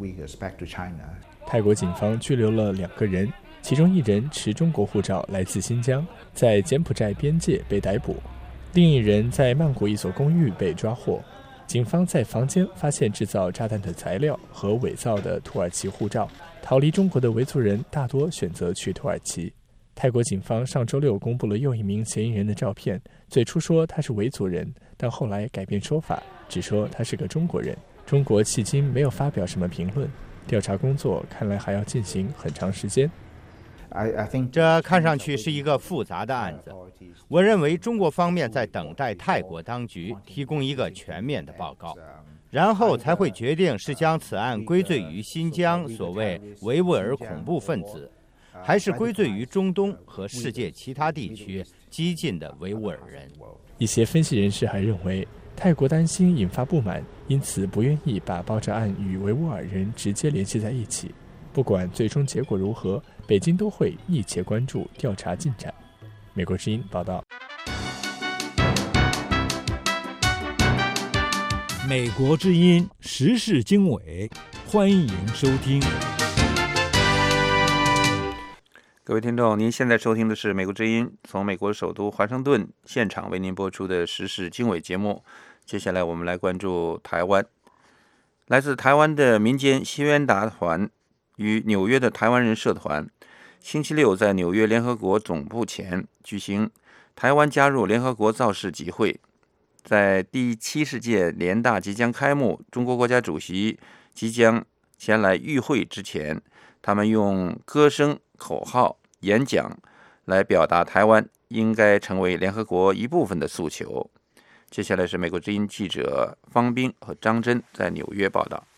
泰国警方拘留了2个人，其中1人持中国护照，来自新疆，在柬埔寨边界被逮捕。另1人在曼谷一所公寓被抓获。警方在房间发现制造炸弹的材料和伪造的土耳其护照。逃离中国的维族人大多选择去土耳其。泰国警方上周6公布了又一名嫌疑人的照片，最初说他是维族人，但后来改变说法，只说他是个中国人。中国迄今没有发表什么评论。 调查工作看来还要进行很长时间。 这看上去是一个复杂的案子。我认为中国方面在等待泰国当局提供一个全面的报告，然后才会决定是将此案归罪于新疆所谓维吾尔恐怖分子，还是归罪于中东和世界其他地区激进的维吾尔人。 一些分析人士还认为，泰国担心引发不满，因此不愿意把爆炸案与维吾尔人直接联系在一起。不管最终结果如何，北京都会密切关注调查进展。美国之音报道。 美国之音时事经纬，欢迎收听。 各位听众，您现在收听的是美国之音从美国首都华盛顿现场为您播出的时事经纬节目。接下来我们来关注台湾。来自台湾的民间希渊达团与纽约的台湾人社团星期六在纽约联合国总部前举行台湾加入联合国造势集会。在第70届联大即将开幕，中国国家主席即将前来与会之前，他们用歌声、口号、演讲来表达台湾应该成为联合国一部分的诉求。接下来是美国之音记者方斌和张真在纽约报道。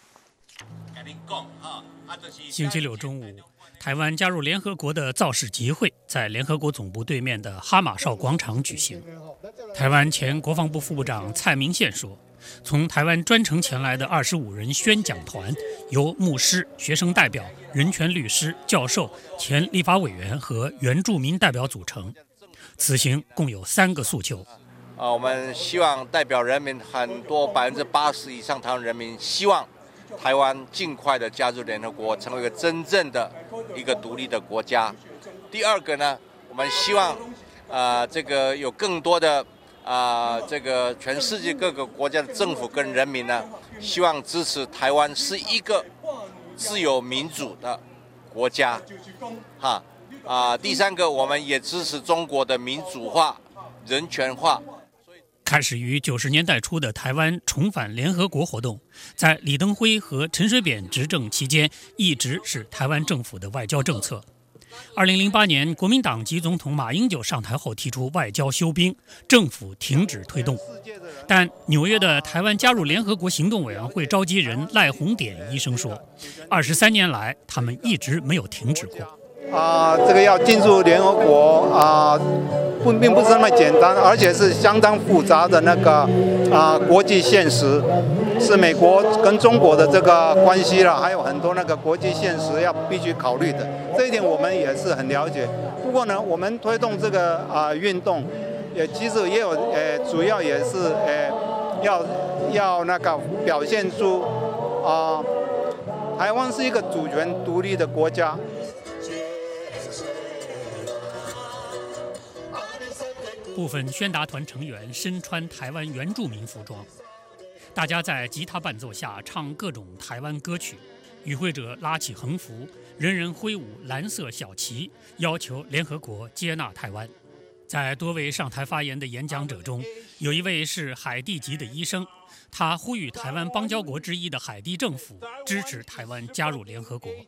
星期六中午，台湾加入联合国的造势集会在联合国总部对面的哈马哨广场举行。台湾前国防部副部长蔡明宪说，从台湾专程前来的25人宣讲团由牧师、学生代表、人权律师、教授、前立法委员和原住民代表组成。此行共有3个诉求。 我们希望代表人民很多80%以上台湾人民希望台湾尽快的加入联合国，成为一个真正的一个独立的国家。第二个呢，我们希望这个有更多的这个全世界各个国家的政府跟人民呢，希望支持台湾是一个自由民主的国家。第三个，我们也支持中国的民主化、人权化。 开始于90年代初的台湾重返联合国活动，在李登辉和陈水扁执政期间，一直是台湾政府的外交政策。2008年，国民党籍总统马英九上台后提出外交休兵，政府停止推动。但纽约的台湾加入联合国行动委员会召集人赖鸿典医生说，23年来他们一直没有停止过。 这个要进入联合国并不是那么简单，而且是相当复杂的那个国际现实，是美国跟中国的这个关系了，还有很多那个国际现实要必须考虑的。这一点我们也是很了解。不过呢，我们推动这个运动，其实也有主要也是要那个表现出台湾是一个主权独立的国家。 部分宣达团成员身穿台湾原住民服装，大家在吉他伴奏下唱各种台湾歌曲。与会者拉起横幅，人人挥舞蓝色小旗，要求联合国接纳台湾。在多位上台发言的演讲者中，有一位是海地籍的医生，他呼吁台湾邦交国之一的海地政府支持台湾加入联合国。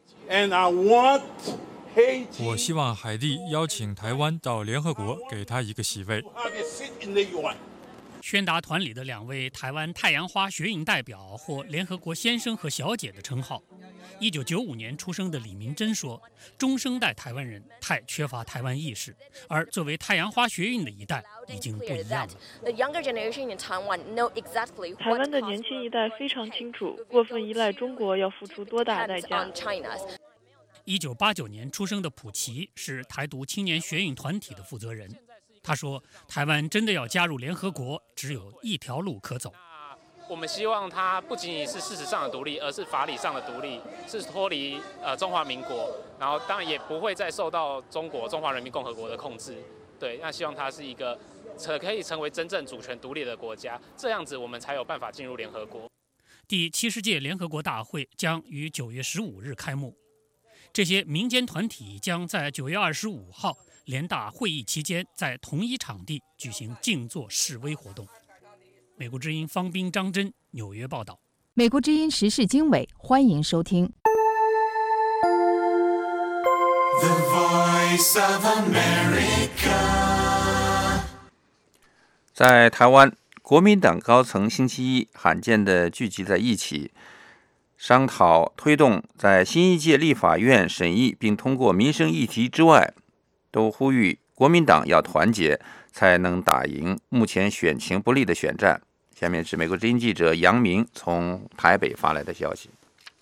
我希望海地邀请台湾到联合国，给他一个席位。 宣达团里的2位台湾太阳花学运代表获联合国先生和小姐的称号。1995年出生的李明珍说，中生代台湾人太缺乏台湾意识，而作为太阳花学运的一代已经不一样了。 台湾的年轻一代非常清楚，过分依赖中国要付出多大代价。 1989年出生的普奇是台独青年学运团体的负责人。他说，台湾真的要加入联合国，只有一条路可走。 我们希望它不仅仅是事实上的独立，而是法理上的独立，是脱离中华民国，然后当然也不会再受到中华人民共和国的控制。对，那希望它是一个可以成为真正主权独立的国家，这样子我们才有办法进入联合国。 第70届联合国大会将于9月15日开幕。这些民间团体将在9月25号联大会议期间在同一场地举行静坐示威活动。美国之音方斌、张真纽约报道。 美国之音时事经纬，欢迎收听。 The Voice of America。 在台湾，国民党高层星期一罕见地聚集在一起，商讨推动在新一届立法院审议并通过民生议题之外，都呼吁国民党要团结，才能打赢目前选情不利的选战。下面是美国之音记者杨明从台北发来的消息。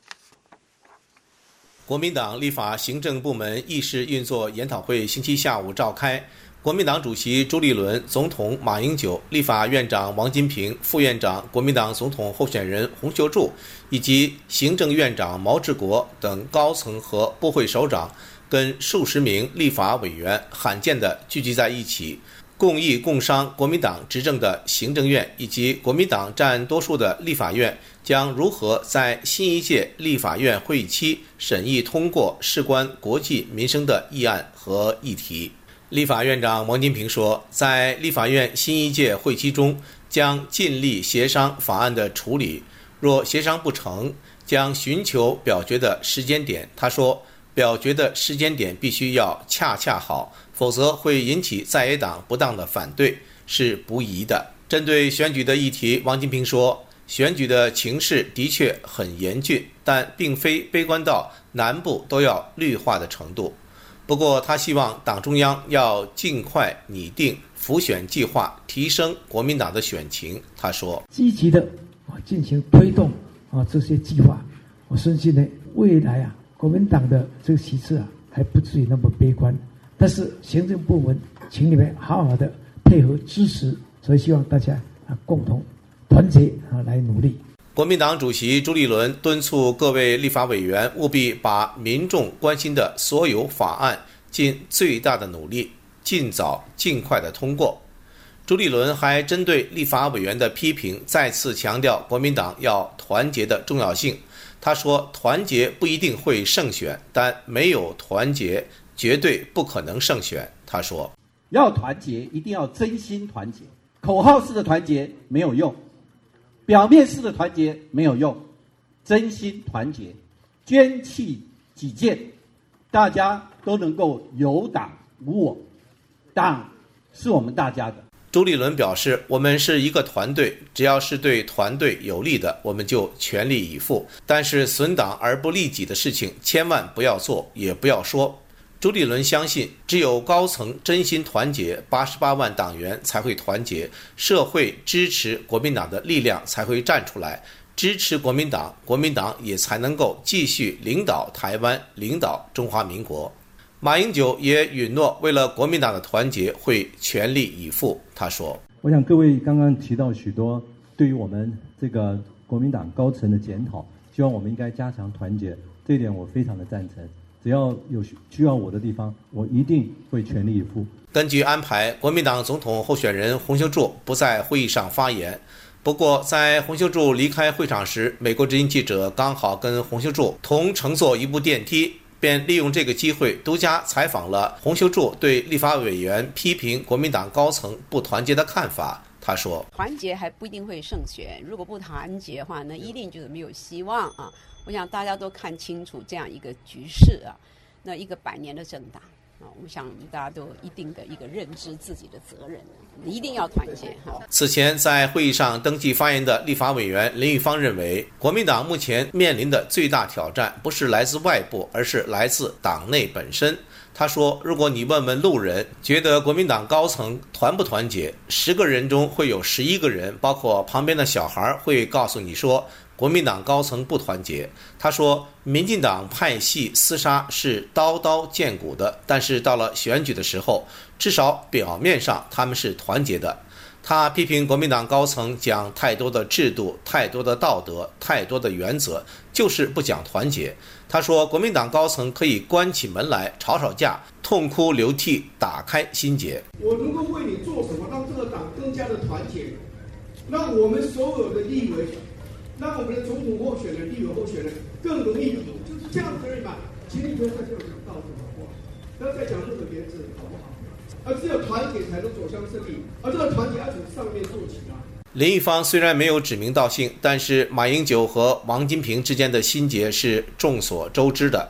国民党立法行政部门议事运作研讨会星期下午召开，国民党主席朱立伦、总统马英九、立法院长王金平、副院长国民党总统候选人洪秀柱以及行政院长毛治国等高层和部会首长跟数十名立法委员罕见地聚集在一起，共议共商国民党执政的行政院以及国民党占多数的立法院将如何在新一届立法院会议期审议通过事关国计民生的议案和议题。立法院长王金平说，在立法院新一届会期中将尽力协商法案的处理，若协商不成，将寻求表决的时间点。他说，表决的时间点必须要恰恰好，否则会引起在野党不当的反对，是不宜的。针对选举的议题，王金平说，选举的情势的确很严峻，但并非悲观到南部都要绿化的程度。不过他希望党中央要尽快拟定辅选计划，提升国民党的选情。他说， 积极的进行推动这些计划，我相信呢，未来国民党的这个席次还不至于那么悲观。但是行政部门请你们好好的配合支持，所以希望大家共同团结来努力。 国民党主席朱立伦敦促各位立法委员务必把民众关心的所有法案尽最大的努力，尽早尽快的通过。朱立伦还针对立法委员的批评，再次强调国民党要团结的重要性。他说，团结不一定会胜选，但没有团结绝对不可能胜选。他说， 要团结一定要真心团结，口号式的团结没有用，表面式的团结没有用，真心团结，捐弃己见，大家都能够有党无我，党是我们大家的。 朱立伦表示，我们是一个团队，只要是对团队有利的，我们就全力以赴，但是损党而不利己的事情千万不要做，也不要说。朱立伦相信，只有高层真心团结，88万党员才会团结，社会支持国民党的力量才会站出来，支持国民党，国民党也才能够继续领导台湾，领导中华民国。马英九也允诺，为了国民党的团结会全力以赴。他说， 我想各位刚刚提到许多对于我们这个国民党高层的检讨，希望我们应该加强团结，这一点我非常的赞成。只要有需要我的地方，我一定会全力以赴。 根据安排，国民党总统候选人洪秀柱不在会议上发言。不过，在洪秀柱离开会场时，美国之音记者刚好跟洪秀柱同乘坐一部电梯，便利用这个机会独家采访了洪秀柱对立法委员批评国民党高层不团结的看法。他说， 团结还不一定会胜选，如果不团结的话，那一定就是没有希望啊。我想大家都看清楚这样一个局势啊，那一个100年的政党啊，我想大家都有一定的一个认知自己的责任，一定要团结哈。 此前在会议上登记发言的立法委员林玉芳认为，国民党目前面临的最大挑战不是来自外部，而是来自党内本身。他说，如果你问问路人觉得国民党高层团不团结，10个人中会有11个人，包括旁边的小孩，会告诉你说国民党高层不团结。他说，民进党派系厮杀是刀刀见骨的，但是到了选举的时候，至少表面上他们是团结的。他批评国民党高层讲太多的制度，太多的道德，太多的原则，就是不讲团结。他说，国民党高层可以关起门来吵吵架，痛哭流涕，打开心结。 我能够为你做什么，让这个党更加的团结，让我们所有的立委，让我们的总统候选人、立委候选人更容易赢，就是这样子而已嘛。请你不要再这样讲道理好不好？不要再讲任何别致好不好？而只有团结才能走向胜利，而这个团结要从上面做起啊。 林玉芳虽然没有指名道姓，但是马英九和王金平之间的心结是众所周知的。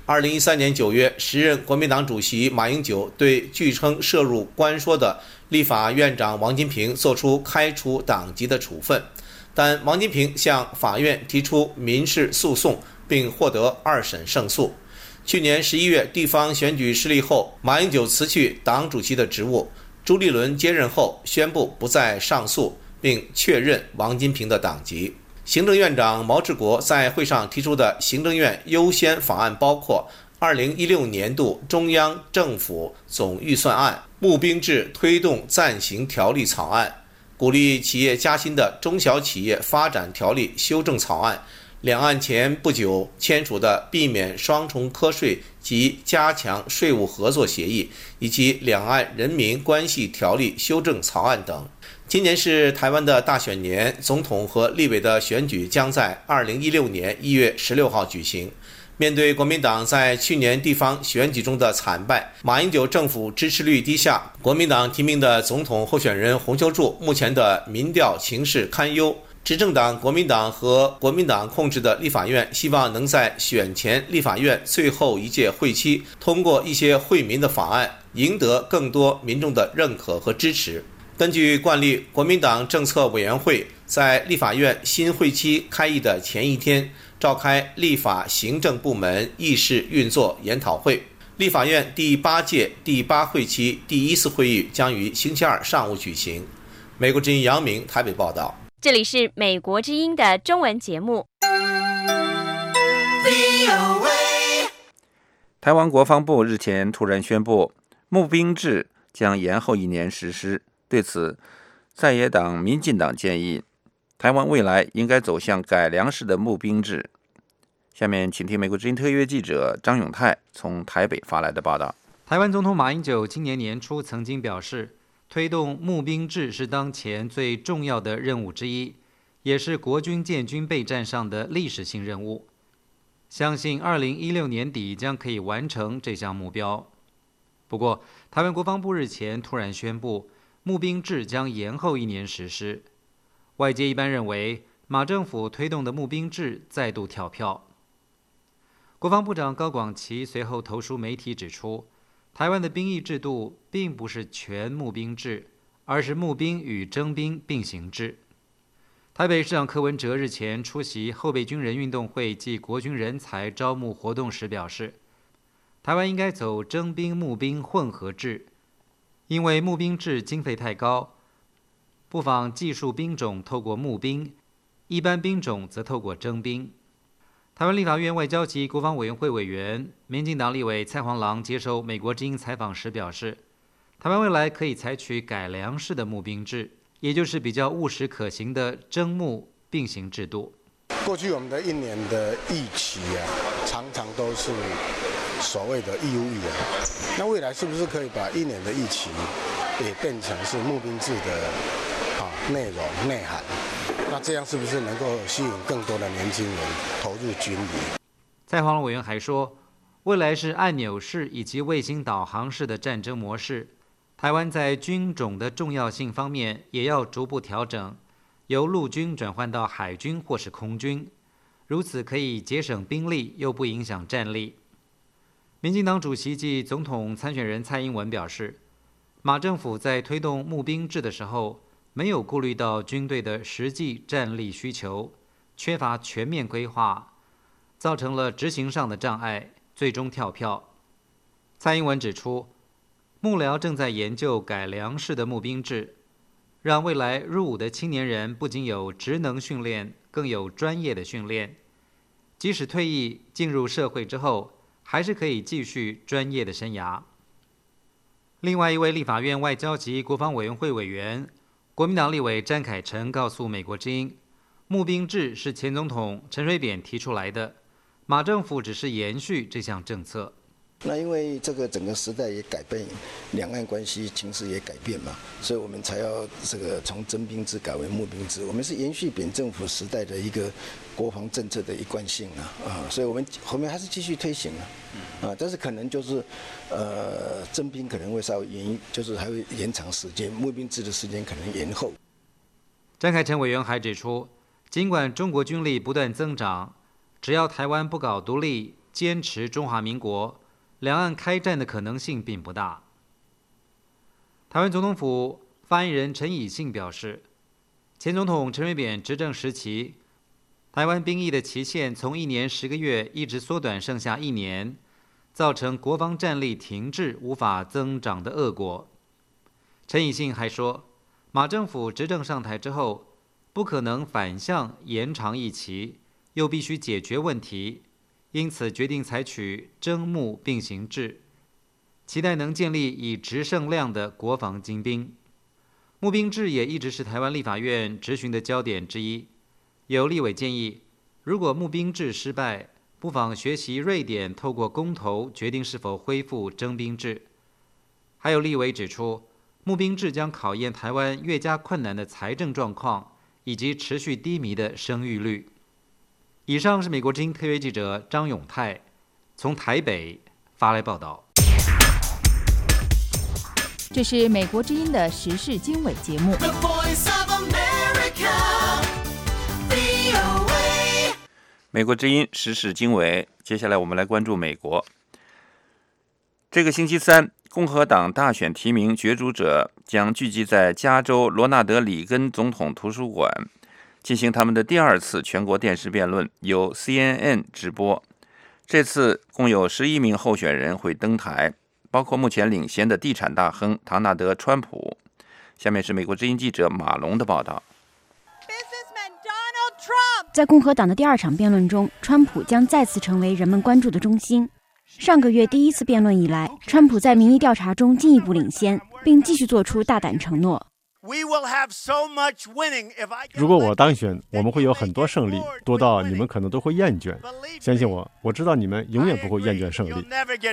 2013年9月，时任国民党主席马英九对据称涉入关说的立法院长王金平作出开除党籍的处分，但王金平向法院提出民事诉讼，并获得2审胜诉。去年11月地方选举失利后，马英九辞去党主席的职务，朱立伦接任后宣布不再上诉，并确认王金平的党籍。行政院长毛治国在会上提出的行政院优先法案包括2016年度中央政府总预算案、募兵制推动暂行条例草案、鼓励企业加薪的中小企业发展条例修正草案、两岸前不久签署的避免双重课税及加强税务合作协议，以及两岸人民关系条例修正草案等。今年是台湾的大选年，总统和立委的选举将在2016年1月16号举行。面对国民党在去年地方选举中的惨败，马英九政府支持率低下，国民党提名的总统候选人洪秀柱目前的民调情势堪忧。执政党国民党和国民党控制的立法院希望能在选前立法院最后一届会期通过一些惠民的法案，赢得更多民众的认可和支持。根据惯例，国民党政策委员会在立法院新会期开议的前一天召开立法行政部门议事运作研讨会。立法院第8届第8会期第1次会议将于星期二上午举行。美国之音杨明台北报道。 这里是美国之音的中文节目。 台湾国防部日前突然宣布，募兵制将延后1年实施。对此，在野党民进党建议，台湾未来应该走向改良式的募兵制。下面请听美国之音特约记者张永泰从台北发来的报道。 台湾总统马英九今年年初曾经表示，推动募兵制是当前最重要的任务之一，也是国军建军备战上的历史性任务。相信2016年底将可以完成这项目标。不过，台湾国防部日前突然宣布，募兵制将延后1年实施。外界一般认为，马政府推动的募兵制再度跳票。国防部长高广琪随后投书媒体指出，台湾的兵役制度并不是全募兵制，而是募兵与征兵并行制。台北市长柯文哲日前出席后备军人运动会暨国军人才招募活动时表示，台湾应该走征兵募兵混合制，因为募兵制经费太高，不妨技术兵种透过募兵，一般兵种则透过征兵。台湾立法院外交及国防委员会委员、民进党立委蔡黄郎接受美国之音采访时表示，台湾未来可以采取改良式的募兵制，也就是比较务实可行的征募并行制度。 过去我们的1年的役期常常都是所谓的义务役那未来是不是可以把1年的役期也变成是募兵制的内容内涵？那这样是不是能够吸引更多的年轻人投入军旅？ 蔡黄郎委员还说，未来是按钮式以及卫星导航式的战争模式，台湾在军种的重要性方面也要逐步调整，由陆军转换到海军或是空军，如此可以节省兵力又不影响战力。民进党主席暨总统参选人蔡英文表示，马政府在推动募兵制的时候，没有顾虑到军队的实际战力需求，缺乏全面规划，造成了执行上的障碍，最终跳票。蔡英文指出，幕僚正在研究改良式的募兵制，让未来入伍的青年人不仅有职能训练，更有专业的训练，即使退役进入社会之后，还是可以继续专业的生涯。另外一位立法院外交及国防委员会委员、国民党立委詹凯成告诉美国之音，募兵制是前总统陈水扁提出来的，马政府只是延续这项政策。 那因为这个整个时代也改变，两岸关系情势也改变嘛，所以我们才要这个从征兵制改为募兵制。我们是延续扁政府时代的一个国防政策的一贯性所以我们后面还是继续推行但是可能就是征兵可能会稍微就是还会延长时间，募兵制的时间可能延后。 詹凯成委员还指出，尽管中国军力不断增长，只要台湾不搞独立， 坚持中华民国，两岸开战的可能性并不大。台湾总统府发言人陈以信表示，前总统陈水扁执政时期，台湾兵役的期限从1年10个月一直缩短剩下1年，造成国防战力停滞无法增长的恶果。陈以信还说，马政府执政上台之后，不可能反向延长役期，又必须解决问题，因此决定采取征募并行制，期待能建立以质胜量的国防精兵。募兵制也一直是台湾立法院质询的焦点之一。有立委建议，如果募兵制失败，不妨学习瑞典透过公投决定是否恢复征兵制。还有立委指出，募兵制将考验台湾越加困难的财政状况以及持续低迷的生育率。以上是美国之音特约记者张永泰从台北发来报道。 这是美国之音的时事经纬节目。 美国之音时事经纬，接下来我们来关注美国。这个星期三，共和党大选提名角逐者将聚集在加州罗纳德·里根总统图书馆，进行他们的第2次全国电视辩论，由 CNN 直播。这次共有11名候选人会登台，包括目前领先的地产大亨唐纳德·川普。下面是美国之音记者马龙的报道。 在共和党的第2场辩论中，川普将再次成为人们关注的中心。上个月第1次辩论以来，川普在民意调查中进一步领先，并继续做出大胆承诺。 如果我当选，我们会有很多胜利，多到你们可能都会厌倦。相信我，我知道你们永远不会厌倦胜利。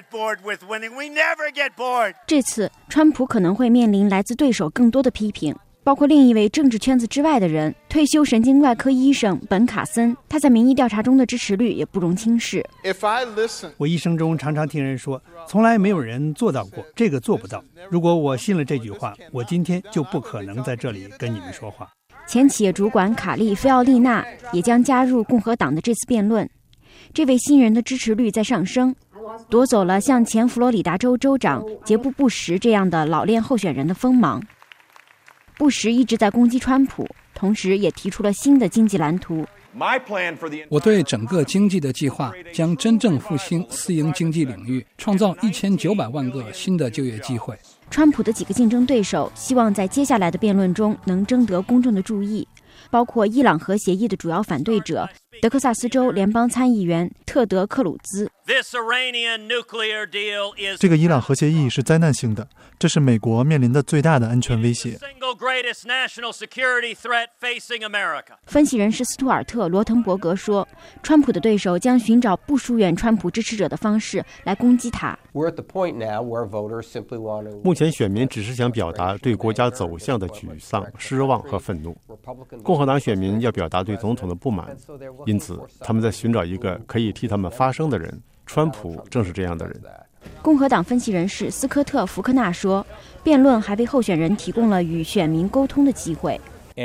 这次，川普可能会面临来自对手更多的批评，包括另一位政治圈子之外的人，退休神经外科医生本·卡森，他在民意调查中的支持率也不容轻视。 我一生中常常听人说，从来没有人做到过，这个做不到。如果我信了这句话，我今天就不可能在这里跟你们说话。 前企业主管卡利·菲奥利娜也将加入共和党的这次辩论。这位新人的支持率在上升，夺走了像前佛罗里达州州长杰布·布什这样的老练候选人的锋芒。布什一直在攻击川普，同时也提出了新的经济蓝图。 我对整个经济的计划将真正复兴私营经济领域，创造1900万个新的就业机会。 川普的几个竞争对手希望在接下来的辩论中能争得公众的注意，包括伊朗核协议的主要反对者德克萨斯州联邦参议员特德·克鲁兹。 这个伊朗核协议是灾难性的，这是美国面临的最大的安全威胁。 分析人士斯图尔特·罗滕伯格说，川普的对手将寻找不疏远川普支持者的方式来攻击他。 目前选民只是想表达对国家走向的沮丧、失望和愤怒。共和党选民要表达对总统的不满，因此他们在寻找一个可以替他们发声的人。川普正是这样的人。 共和党分析人士斯科特·福克纳说，辩论还为候选人提供了与选民沟通的机会。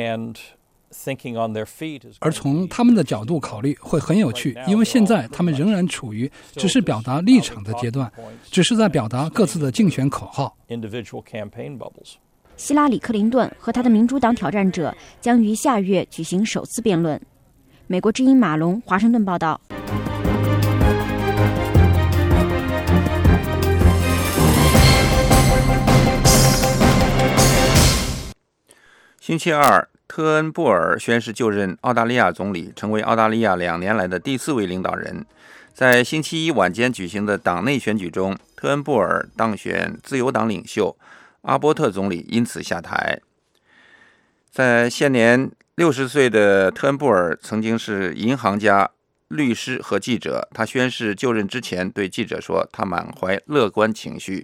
而从他们的角度考虑会很有趣，因为现在他们仍然处于只是表达立场的阶段，只是在表达各自的竞选口号。 希拉里·克林顿和他的民主党挑战者将于下月举行首次辩论。美国之音马龙，华盛顿报道。 星期二，特恩布尔宣誓就任澳大利亚总理，成为澳大利亚2年来的第4位领导人。在星期一晚间举行的党内选举中，特恩布尔当选自由党领袖，阿波特总理因此下台。在现年60岁的特恩布尔曾经是银行家、律师和记者。他宣誓就任之前对记者说，他满怀乐观情绪。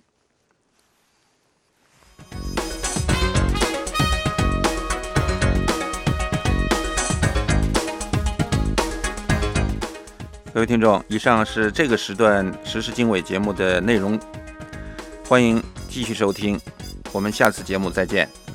各位听众，以上是这个时段时事经纬节目的内容，欢迎继续收听，我们下次节目再见。